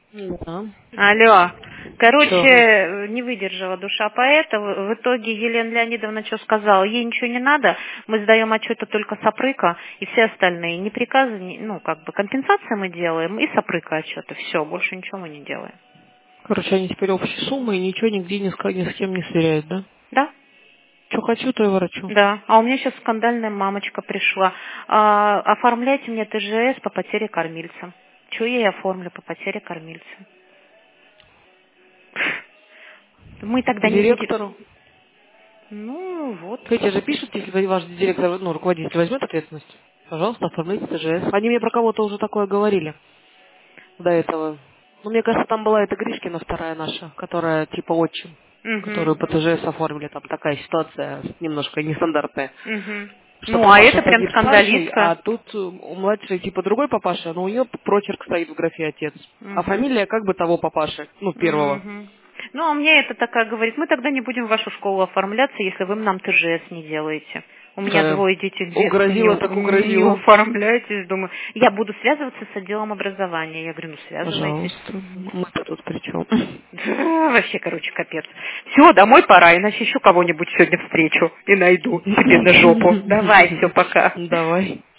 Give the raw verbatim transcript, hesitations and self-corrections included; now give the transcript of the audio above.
Да. Алло. Что? Короче, не выдержала душа поэта. В в итоге Елена Леонидовна что сказала? Ей ничего не надо, мы сдаем отчеты только сопрыка и все остальные. Ни приказы, ни- ну, как бы компенсации мы делаем и сопрыка отчеты. Все, больше ничего мы не делаем. Короче, они теперь общей суммы и ничего нигде ни с, ка- ни с кем не сверяют, да? Да? Что хочу, то и ворочу. Да. А у меня сейчас скандальная мамочка пришла. А, оформляйте мне ТЖС по потере кормильца. Что я ей оформлю по потере кормильца? Мы тогда не будем... Директору. Ну, вот. Эти же пишут, если вы- ваш директор, ну, руководитель возьмет ответственность, пожалуйста, оформляйте ТЖС. Они мне про кого-то уже такое говорили до этого. Ну, мне кажется, там была эта Гришкина вторая наша, которая типа отчим, Угу. которую по ТЖС оформили. Там такая ситуация немножко нестандартная. Угу. Что Ну, а папаша это прям погиб старший, скандалистка. а тут э, у младшей типа другой папаша, но у нее прочерк стоит в графе отец. А Угу. фамилия как бы того папаши, ну, первого. Угу. Ну, а мне это такая говорит, мы тогда не будем в вашу школу оформляться, если вы нам ТЖС не делаете. У меня Э, двое детей в детстве, не, угрозила у- так не угрозила. оформляйтесь. Думаю, я буду связываться с отделом образования. Я говорю, ну связывайтесь. Пожалуйста. Мы-то тут при чем? Да, вообще, короче, капец. Все, домой пора, иначе еще кого-нибудь сегодня встречу и найду себе на жопу. Давай, все, пока. Давай.